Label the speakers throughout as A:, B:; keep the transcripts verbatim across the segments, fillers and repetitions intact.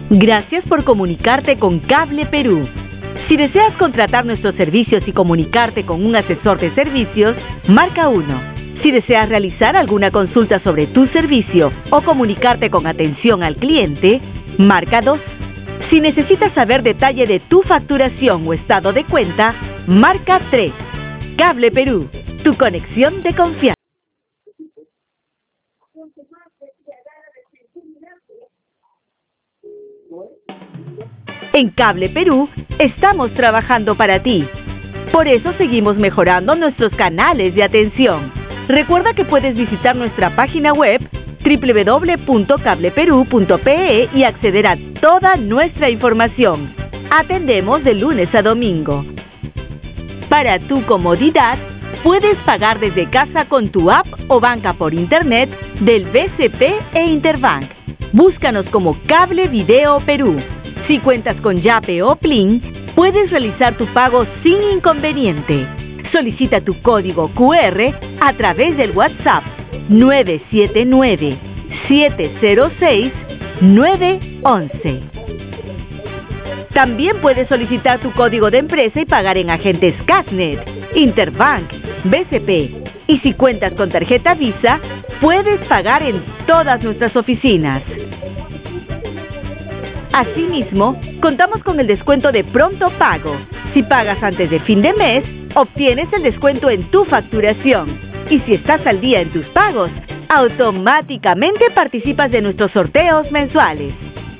A: Gracias por comunicarte con Cable Perú. Si deseas contratar nuestros servicios y comunicarte con un asesor de servicios, marca uno. Si deseas realizar alguna consulta sobre tu servicio o comunicarte con atención al cliente, marca dos. Si necesitas saber detalle de tu facturación o estado de cuenta, marca tres. Cable Perú, tu conexión de confianza. En Cable Perú estamos trabajando para ti. Por eso seguimos mejorando nuestros canales de atención. Recuerda que puedes visitar nuestra página web doble u doble u doble u punto cable perú punto pe e y acceder a toda nuestra información. Atendemos de lunes a domingo. Para tu comodidad, puedes pagar desde casa con tu app o banca por internet del B C P e Interbank. Búscanos como Cable Video Perú. Si cuentas con Yape o Plin, puedes realizar tu pago sin inconveniente. Solicita tu código cu erre a través del WhatsApp nueve siete nueve, siete cero seis, nueve once. También puedes solicitar tu código de empresa y pagar en agentes Casnet, Interbank, B C P. Y si cuentas con tarjeta Visa, puedes pagar en todas nuestras oficinas. Asimismo, contamos con el descuento de pronto pago. Si pagas antes de fin de mes, obtienes el descuento en tu facturación. Y si estás al día en tus pagos, automáticamente participas de nuestros sorteos mensuales.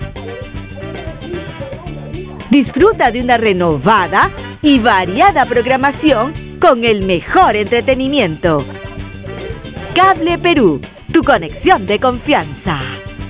A: Disfruta de una renovada y variada programación con el mejor entretenimiento. Cable Perú, tu conexión de confianza.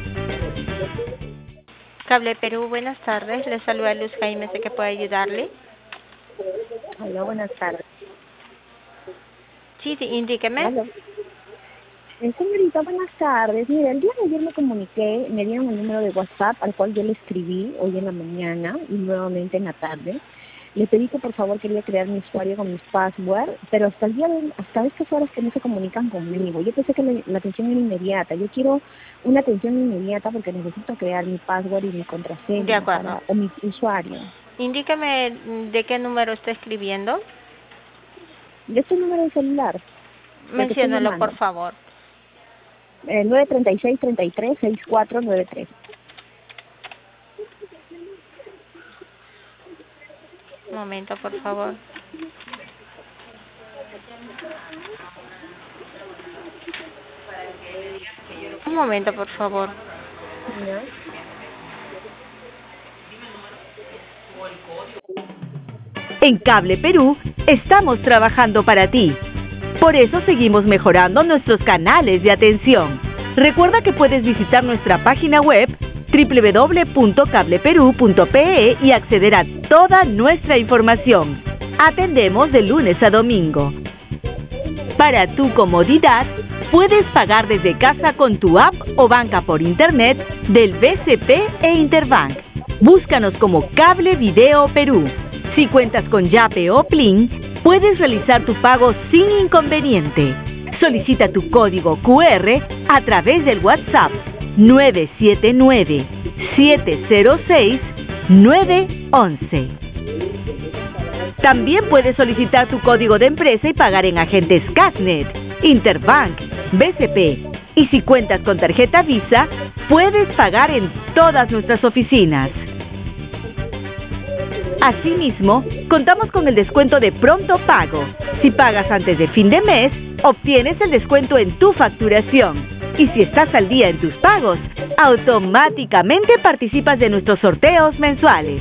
B: Cable Perú, buenas tardes. Le saluda Luz Jaime, sé que puede ayudarle.
C: Hola, buenas tardes.
B: Sí, sí, indíqueme.
C: Hola. Eh, señorita, buenas tardes. Mira, el día de ayer me comuniqué, me dieron el número de WhatsApp al cual yo le escribí hoy en la mañana y nuevamente en la tarde. Le pedí que por favor quería crear mi usuario con mis password, pero hasta el día de, hasta estas horas que no se comunican conmigo. Yo pensé que la, la atención era inmediata. Yo quiero una atención inmediata porque necesito crear mi password y mi contraseña.
B: De acuerdo.
C: Para, o mi usuario.
B: Indíqueme de qué número está escribiendo.
C: De este número de celular.
B: Menciónalo, por favor.
C: Eh, nueve tres seis, tres tres, seis cuatro nueve tres.
B: Un momento, por favor. Un momento, por favor.
C: ¿Ya?
A: En Cable Perú estamos trabajando para ti. Por eso seguimos mejorando nuestros canales de atención. Recuerda que puedes visitar nuestra página web doble u doble u doble u punto cable perú punto pe e y acceder a toda nuestra información. Atendemos de lunes a domingo. Para tu comodidad, puedes pagar desde casa con tu app o banca por internet del B C P e Interbank. Búscanos como Cable Video Perú. Si cuentas con Yape o Plin, puedes realizar tu pago sin inconveniente. Solicita tu código cu erre a través del WhatsApp nueve siete nueve, siete cero seis, nueve once. También puedes solicitar tu código de empresa y pagar en agentes Casnet, Interbank, B C P. Y si cuentas con tarjeta Visa, puedes pagar en todas nuestras oficinas. Asimismo, contamos con el descuento de pronto pago. Si pagas antes de fin de mes, obtienes el descuento en tu facturación. Y si estás al día en tus pagos, automáticamente participas de nuestros sorteos mensuales.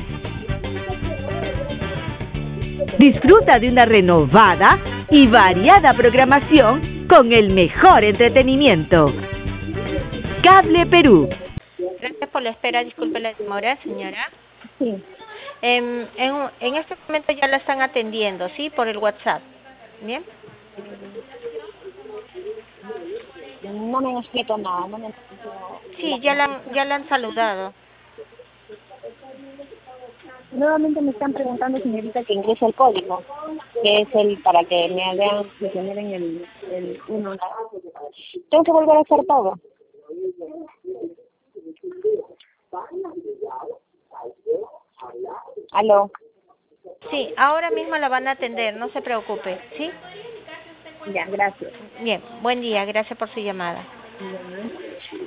A: Disfruta de una renovada y variada programación con el mejor entretenimiento. Cable Perú.
B: Gracias por la espera, disculpe la demora, señora.
C: Sí.
B: En, en, en este momento ya la están atendiendo, ¿sí? Por el WhatsApp. ¿Bien?
C: No me han escrito nada. No me han escrito...
B: Sí, ya la, han, ya la han saludado.
C: Nuevamente me están preguntando, señorita, que ingrese el código, que es el para que me hagan, que generen el, el uno. Tengo que volver a hacer todo. Aló.
B: Sí, ahora mismo la van a atender, no se preocupe, ¿sí?
C: Ya, gracias.
B: Bien, buen día, gracias por su llamada.
C: Ya.